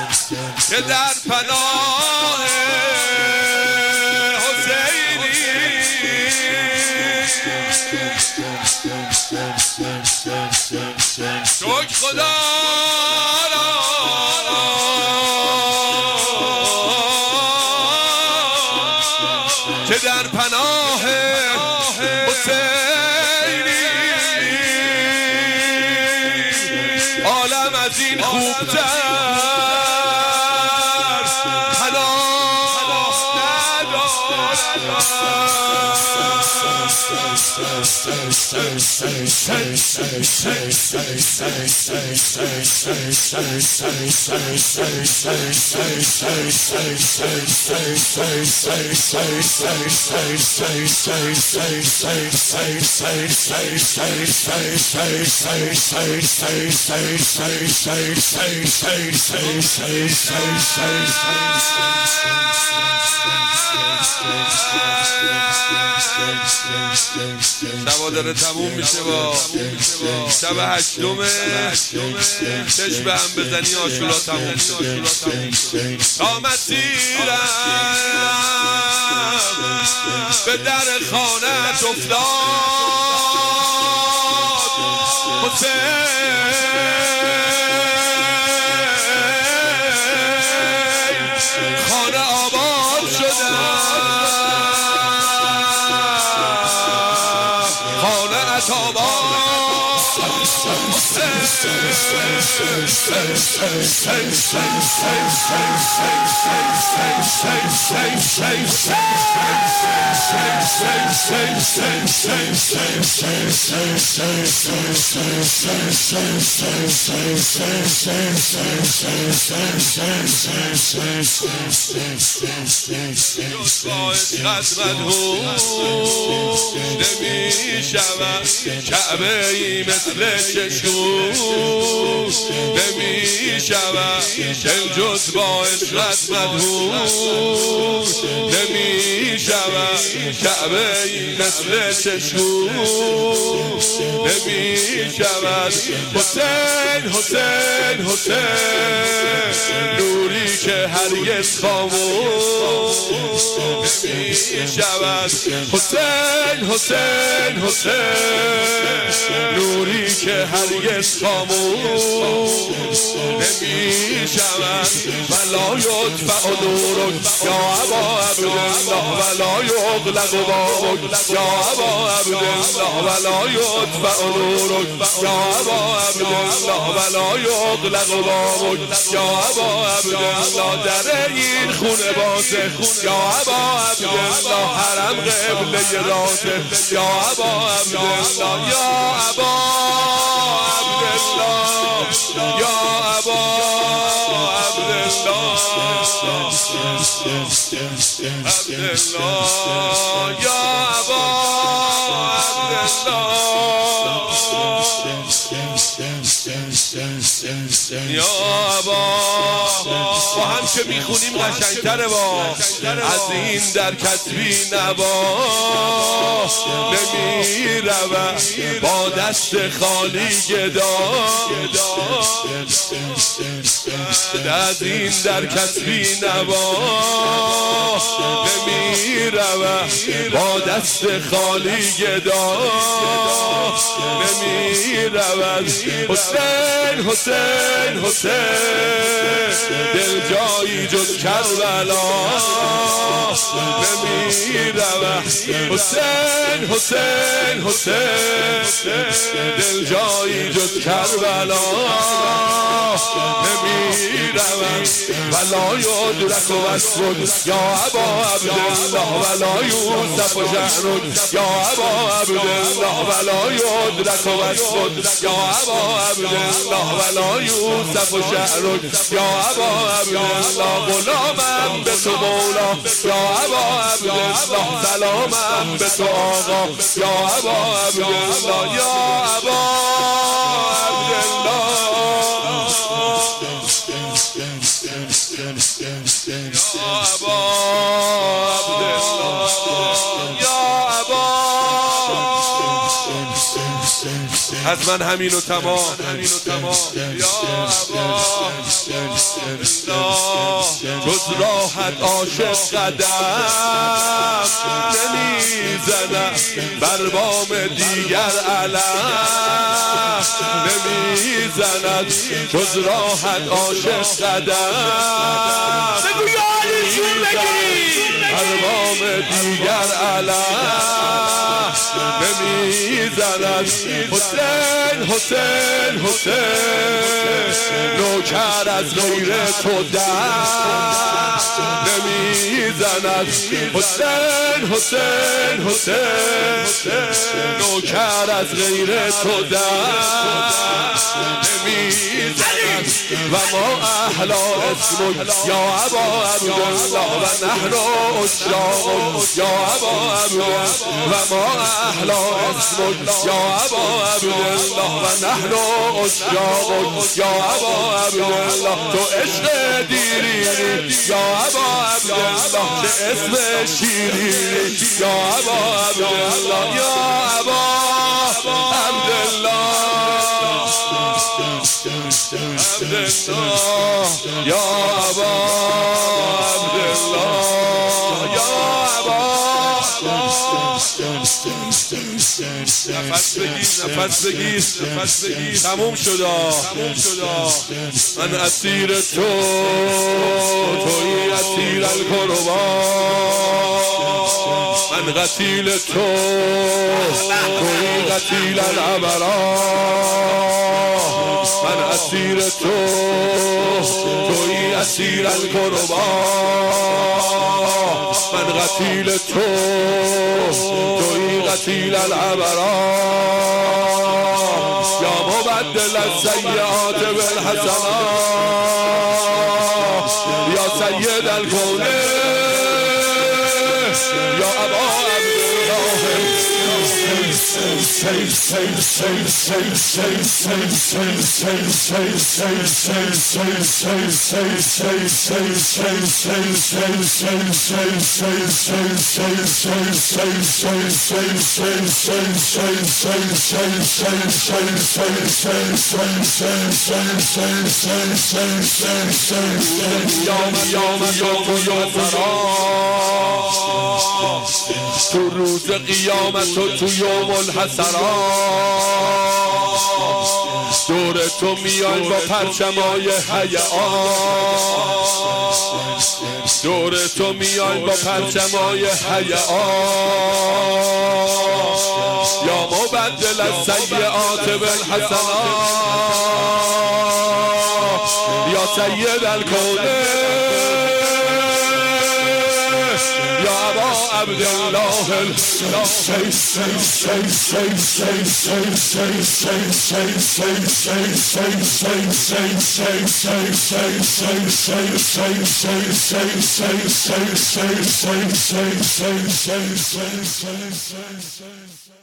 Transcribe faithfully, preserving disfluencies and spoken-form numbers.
که در پناه حسینی شکر خدا را که در پناه حسینی عالم از این خوبتر پناه شبا داره تموم میشه با شب هشتمه چشم به هم بزنی آشورا تموم تا مسیرم به در خانه‌ات افتاد حسین خانه آباد شدم نمی شود کعبه ای مثل چشم نمی شود دل جز با عشقت مدهوش نمی شود کعبه ای مثل چشم نمی شود حسین حسین حسین نوری که هرگز خاموش نمی شود حسین حسین حسین نوری که هرگز خاموش نمی شود ولا یطفأ نورک یا ابا عبدالله ولا یغلق بابک یا ابا عبدالله ولا یطفأ نورک یا ابا عبدالله ولا یغلق بابک یا ابا عبدالله در این خونه بازه یا ابا عبدالله حرم قبله راته یا ابا عبدالله یا ابا عبدالله یا ابا عبدالله عبدالله یا ابا عبدالله یا ابا با هم که میخونیم قشنگتره با از این در کتبی نبا نمی رود با دست خالی گدا از این در کتبی نبا نمی رود با دست خالی گدا نمی رود حسین حسین حسین دل جایی جز کربلا نمی رود حسین حسین حسین دل جایی جز کربلا نمی رود ولا یدرک وصفک یا ابا عبدالله ولا یوسف شأنک یا ابا عبدالله ولا یدرک وصفک یا ابا عبدالله ولا یوسف شأنک یا ابا عبدالله غلامم به تو مولا یا ابا عبدالله سلامم به تو آقا یا ابا عبدالله یا ابا عبدالله یا ابا عبدالله یا ابا حتما همین و تمام یا ابا جز راحت عاشق قدم نمیزند بر بام دیگر علم نمیزند جز راحت عاشق قدم بر بام دیگر علم نمیزند حسین حسین حسین نوکر از غیر تو دم نمیزند حسین حسین حسین نوکر از غیر تو دم نمیزند و ما اهلا اسمک یا ابا عبدالله و نحن عشاق یا ابا عبدالله و ما اهلا اسمک یا ابا عبدالله و نحن عشاق یا ابا عبدالله تو عشق دیرینی یا ابا عبدالله چه اسم شیرینی یا ابا عبدالله یا ابا عبدالله عبدالله یا ابا عبدالله یا ابا نفس بگیر نفس بگیر نفس بگیر تموم شدا تموم شدا من اسیر تو توی اسیر القربا من قتیل تو توی قتیل العبرا من اسیر تو توی اسیر القربا من قتیل تو توی قتیل العبرا یا مبدل السیئات بالحسنات یا سید الکونین یا ابا تو روز قیامت و تو یوم الحسرات دور تو میایم با پرچمای حیات دور تو میایم با پرچمای حیات یا مبدل السیئات بالحسنات یا سید الکونین یا ابا عبدالله الحسین